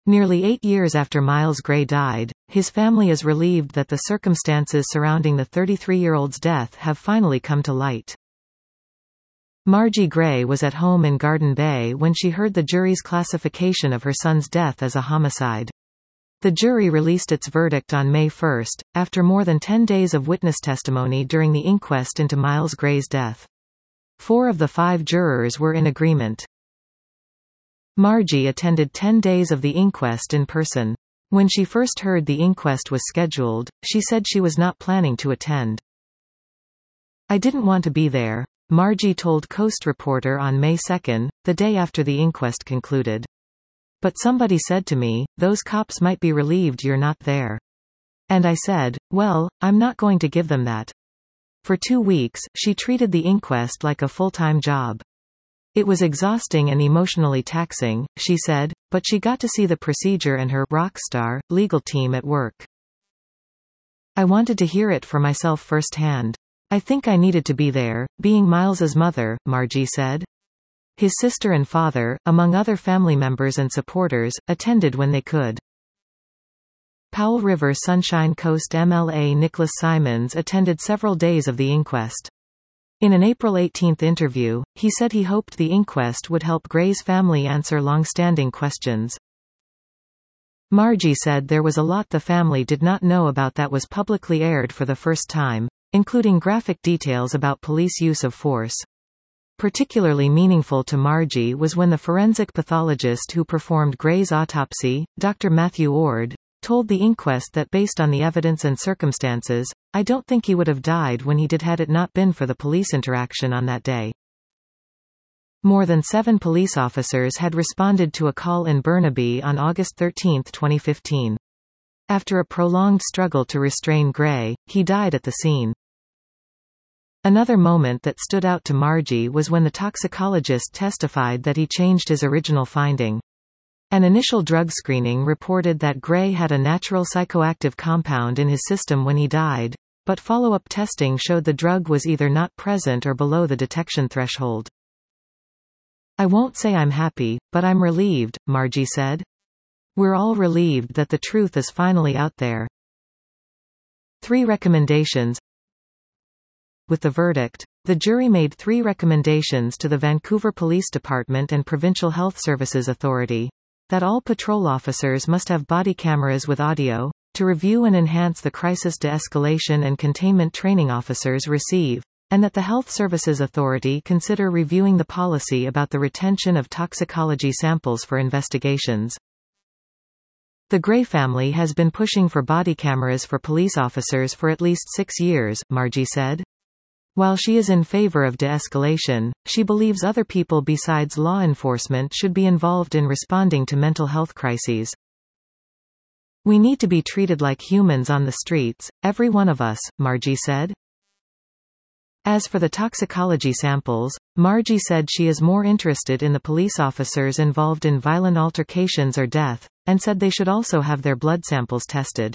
Nearly 8 years after Miles Gray died, his family is relieved that the circumstances surrounding the 33-year-old's death have finally come to light. Margie Gray was at home in Garden Bay when she heard the jury's classification of her son's death as a homicide. The jury released its verdict on May 1, after more than 10 days of witness testimony during the inquest into Miles Gray's death. 4 of the 5 jurors were in agreement. Margie attended 10 days of the inquest in person. When she first heard the inquest was scheduled, she said she was not planning to attend. "I didn't want to be there," Margie told Coast reporter on May 2, the day after the inquest concluded. "But somebody said to me, those cops might be relieved you're not there. And I said, well, I'm not going to give them that." For 2 weeks, she treated the inquest like a full-time job. "It was exhausting and emotionally taxing," she said, but she got to see the procedure and her rock star legal team at work. "I wanted to hear it for myself firsthand. I think I needed to be there, being Miles's mother," Margie said. His sister and father, among other family members and supporters, attended when they could. Powell River Sunshine Coast MLA Nicholas Simons attended several days of the inquest. In an April 18 interview, he said he hoped the inquest would help Gray's family answer long-standing questions. Margie said there was a lot the family did not know about that was publicly aired for the first time, including graphic details about police use of force. Particularly meaningful to Margie was when the forensic pathologist who performed Gray's autopsy, Dr. Matthew Ord, told the inquest that based on the evidence and circumstances, "I don't think he would have died when he did had it not been for the police interaction on that day." More than 7 police officers had responded to a call in Burnaby on August 13, 2015. After a prolonged struggle to restrain Gray, he died at the scene. Another moment that stood out to Margie was when the toxicologist testified that he changed his original finding. An initial drug screening reported that Gray had a natural psychoactive compound in his system when he died, but follow-up testing showed the drug was either not present or below the detection threshold. "I won't say I'm happy, but I'm relieved," Margie said. "We're all relieved that the truth is finally out there." 3 recommendations. With the verdict, the jury made 3 recommendations to the Vancouver Police Department and Provincial Health Services Authority. That all patrol officers must have body cameras with audio, to review and enhance the crisis de-escalation and containment training officers receive, and that the Health Services Authority consider reviewing the policy about the retention of toxicology samples for investigations. The Gray family has been pushing for body cameras for police officers for at least 6 years, Margie said. While she is in favor of de-escalation, she believes other people besides law enforcement should be involved in responding to mental health crises. "We need to be treated like humans on the streets, every one of us," Margie said. As for the toxicology samples, Margie said she is more interested in the police officers involved in violent altercations or death, and said they should also have their blood samples tested.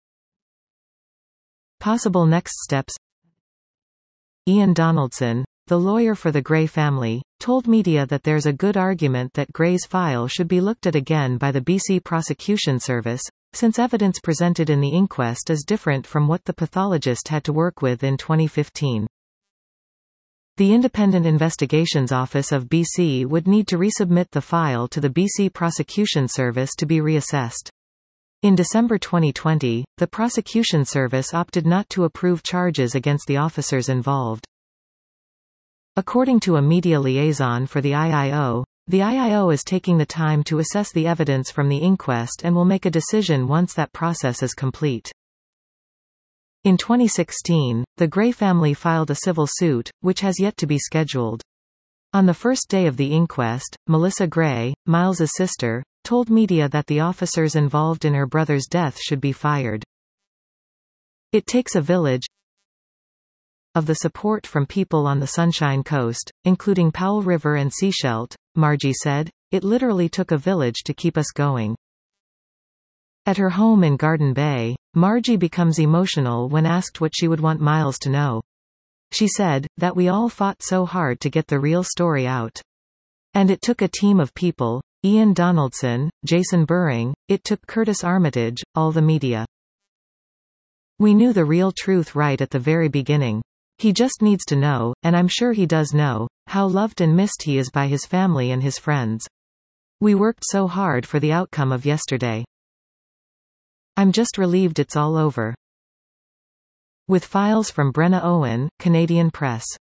Possible next steps. Ian Donaldson, the lawyer for the Gray family, told media that there's a good argument that Gray's file should be looked at again by the BC Prosecution Service, since evidence presented in the inquest is different from what the pathologist had to work with in 2015. The Independent Investigations Office of BC would need to resubmit the file to the BC Prosecution Service to be reassessed. In December 2020, the Prosecution Service opted not to approve charges against the officers involved. According to a media liaison for the IIO is taking the time to assess the evidence from the inquest and will make a decision once that process is complete. In 2016, the Gray family filed a civil suit, which has yet to be scheduled. On the first day of the inquest, Melissa Gray, Miles's sister, told media that the officers involved in her brother's death should be fired. "It takes a village of the support from people on the Sunshine Coast, including Powell River and Sechelt," Margie said. "It literally took a village to keep us going." At her home in Garden Bay, Margie becomes emotional when asked what she would want Miles to know. She said, "That we all fought so hard to get the real story out. And it took a team of people, Ian Donaldson, Jason Buring, it took Curtis Armitage, all the media. We knew the real truth right at the very beginning. He just needs to know, and I'm sure he does know, how loved and missed he is by his family and his friends. We worked so hard for the outcome of yesterday. I'm just relieved it's all over. With files from Brenna Owen, Canadian Press.